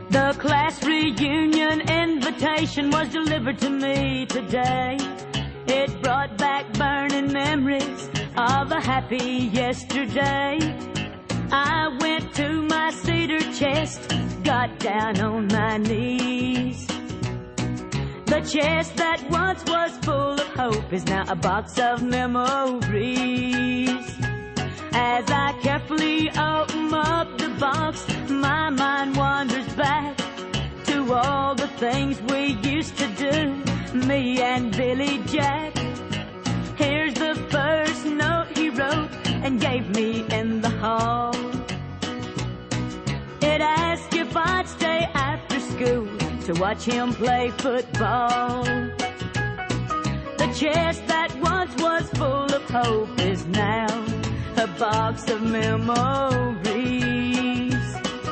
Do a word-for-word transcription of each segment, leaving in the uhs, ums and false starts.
The class reunion invitation was delivered to me today. It brought back burning memories of a happy yesterday. I went to my cedar chest, got down on my knees. The chest that once was full of hope is now a box of memories. As I carefully open up the box, my mind wanders back to all the things we used to do, me and Billy Jack. Here's the first note he wrote and gave me in the hall. It asked if I'd stay after school to watch him play football. The chest that once was full of hope is now a box of memories.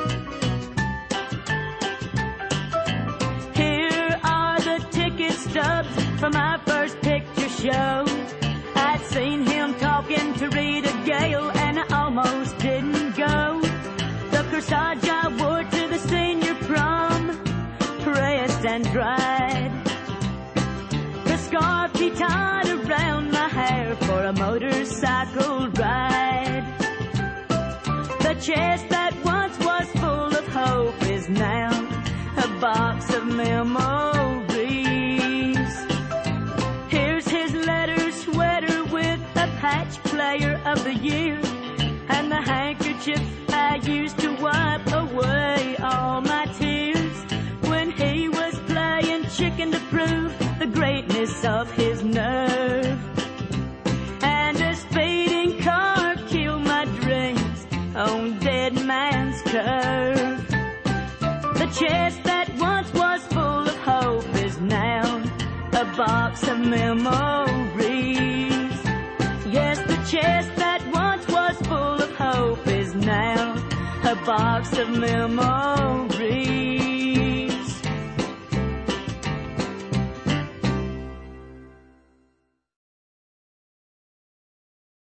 Here are the ticket stubs for my first picture show. I'd seen him talking to Rita Gale and I almost didn't go. The corsage I wore to the senior prom, pressed and dried. The scarf he tied around my hair for a motorcycle ride. The chest that once was full of hope is now a box of memories. Here's his letter sweater with a patch player of the year, and the handkerchief I used to wipe away all my tears when he was playing chicken to prove the greatness of his nerve. And a speeding car killed my dreams on Dead Man's Curve. The chest that once was full of hope is now a box of memories. Yes, the chest that once was full of hope is now a box of memories.